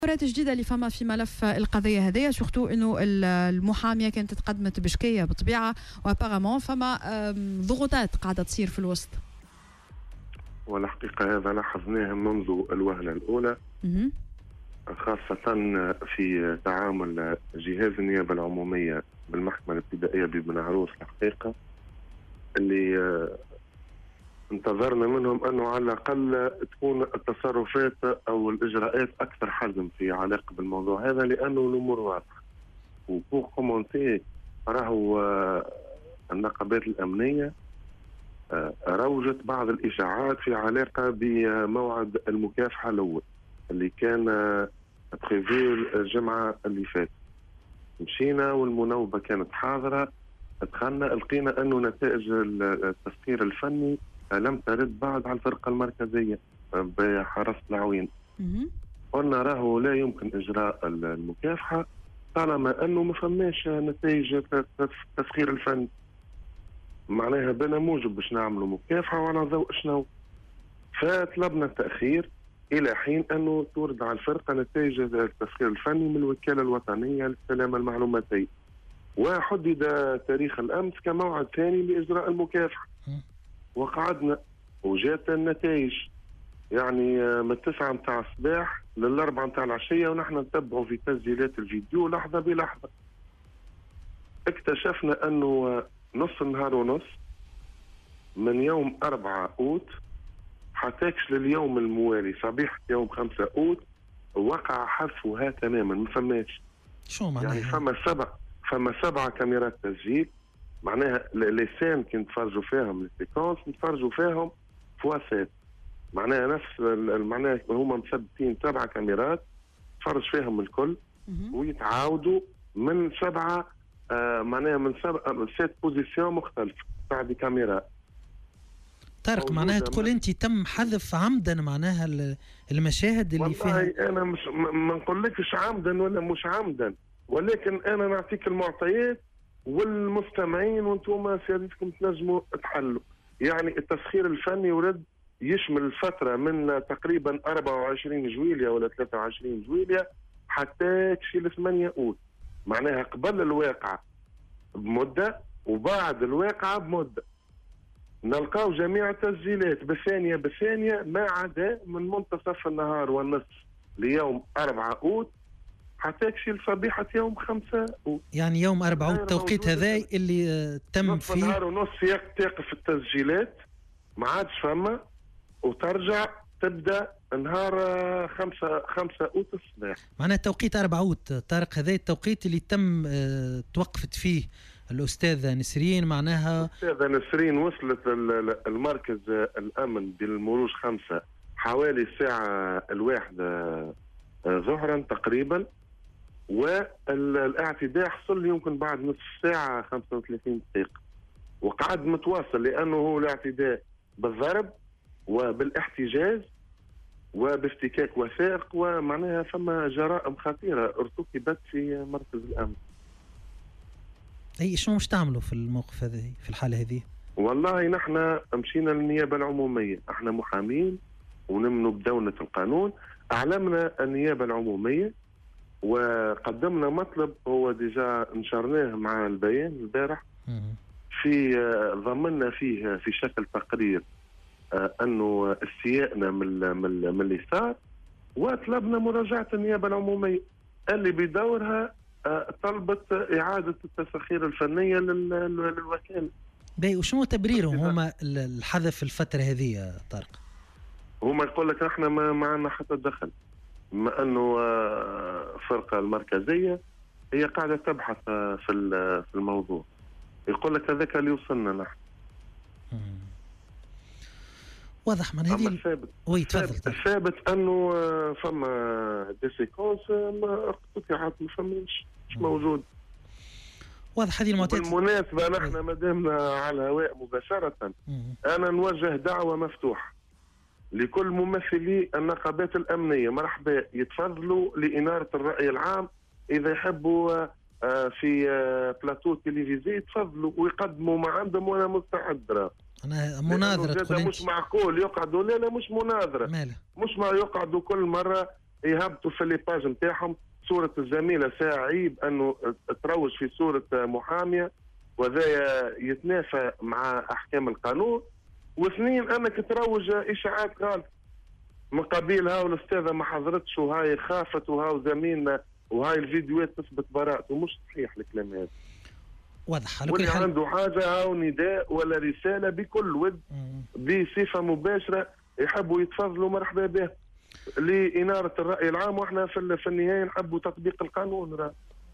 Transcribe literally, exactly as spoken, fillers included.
تطورات جديدة اللي فما في ملف القضية هذه، سورتو انه المحامية كانت تقدمت بشكية بطبيعة، وابارامون فما ضغوطات قاعدة تصير في الوسط. والحقيقة هذا لاحظناه منذ الوهلة الأولى، خاصة في تعامل جهاز النيابة العمومية بالمحكمة الابتدائية ببن عروس. الحقيقة اللي انتظرنا منهم أنه على الأقل تكون التصرفات أو الإجراءات أكثر حزم في علاقة بالموضوع هذا، لأنه الأمور واضحة. وبوغ كومونتي راهو النقابات الأمنية روجت بعض الإشاعات في علاقة بموعد المكافحة الأول اللي كان بريفي الجمعة اللي فاتت. مشينا والمناوبة كانت حاضرة، دخلنا لقينا أنه نتائج التسخير الفني لم ترد بعد على الفرقة المركزية بحرس العوين. قلنا راهو لا يمكن إجراء المكافحة طالما أنه ما فماش نتائج التسخير الفني. معناها بنا موجب باش نعملوا مكافحة وعلى ضوء شنو؟ فطلبنا التأخير إلى حين أنه تورد على الفرقة نتائج التسخير الفني من الوكالة الوطنية للسلامة المعلوماتية، وحدد تاريخ الأمس كموعد ثاني لإجراء المكافحة. وقعدنا وجات النتائج يعني من التسعة متاع الصباح للأربعة متاع العشية، ونحن نتبعوا في تسجيلات الفيديو لحظة بلحظة. اكتشفنا أنه نص النهار ونص من يوم أربعة أوت حتىكش لليوم الموالي صبيحة يوم خمسة أوت وقع حذفها تماما، ما فماش. شو معناها؟ يعني فما سبع فما سبعة كاميرات تسجيل، معناها اللسان كي نتفرجوا فيهم السيكونس نتفرجوا فيهم فواسات، معناها نفس معناها هما مثبتين سبعة كاميرات تفرج فيهم الكل ويتعاودوا من سبعة آه معناها من سبعة سات بوزيسيون مختلفة تاع دي كاميرات. طارق معناها تقول انت تم حذف عمدا معناها المشاهد اللي فيها؟ والله انا مش ما نقولكش عمدا ولا مش عمدا، ولكن انا نعطيك المعطيات والمستمعين وانتم سيادتكم تنجموا تحلوا. يعني التسخير الفني ورد يشمل الفترة من تقريبا أربعة وعشرين جويلية ولا ثلاثة وعشرين جويلية حتى تشي ل ثمانية أوت، معناها قبل الواقعة بمدة وبعد الواقعة بمدة. نلقاو جميع التسجيلات بثانية بثانية ما عدا من منتصف النهار والنصف ليوم أربعة أوت حتى يكشي لصبيحة يوم خمسة أوت. يعني يوم أربعة أوت التوقيت هذا اللي آه تم نصف فيه نهار ونص تقف التسجيلات ما عادش فما، وترجع تبدأ نهار خمسة خمسة أوت الصباح. معناها توقيت أربعة أوت طارق هذا التوقيت اللي تم آه توقفت فيه الأستاذة نسرين. معناها الأستاذة نسرين وصلت المركز الأمن بالمروج خمسة حوالي الساعة الواحدة ظهرا تقريبا، والاعتداء حصل يمكن بعد نصف ساعة خمسة وثلاثين دقيقة، وقعد متواصل لأنه هو الاعتداء بالضرب وبالاحتجاز وبافتكاك وثائق، ومعناها فما جرائم خطيرة ارتكبت في مركز الأمن. اي شنو مش تعملوا في الموقف هذا في الحاله هذه؟ والله نحن مشينا للنيابه العموميه، احنا محامين ونمنوا بدوله القانون. اعلمنا النيابه العموميه وقدمنا مطلب هو ديجا نشرناه مع البيان البارح، في ضمننا فيه في شكل تقرير انه استيائنا من من اللي صار، وطلبنا مراجعه النيابه العموميه اللي بدورها طلبت إعادة التسخير الفنية للوكالة. باهي، وشنو تبريرهم هما الحذف الفترة هذه يا طارق؟ هما يقول لك احنا ما معنا حتى دخل، بما انه الفرقة المركزية هي قاعدة تبحث في في الموضوع. يقول لك هذاك اللي وصلنا نحن. واضح من هذه الثابت وي تفضل. الثابت انه فما دي سيكونس ما قطعت ما فماش مش موجود. واضح هذه المعطيات. بالمناسبة نحن ما دامنا على الهواء مباشرة مم. انا نوجه دعوة مفتوحة لكل ممثلي النقابات الامنية، مرحبا يتفضلوا لإنارة الرأي العام، اذا يحبوا في بلاتو تلفزيوني يتفضلوا ويقدموا ما عندهم وانا مستعد. أنا مناظرة تقول مش معقول يقعدوا، لا لا مش مناظرة ماله. مش ما يقعدوا كل مرة يهبطوا في الليباج نتاعهم صورة الزميلة ساعة عيب أنه تروج في صورة محامية وذا يتنافى مع أحكام القانون، واثنين أنك تروج إشاعات غالطة من قبيل هاو الأستاذة ما حضرتش وهاي خافت وهاو زميلنا وهاي الفيديوهات تثبت براءته. مش صحيح الكلام هذا. واضح. واللي عنده حاجة هاو نداء ولا رسالة بكل ود بصفة مباشرة يحبوا يتفضلوا مرحبا به لإنارة الرأي العام، واحنا في النهاية نحبوا تطبيق القانون.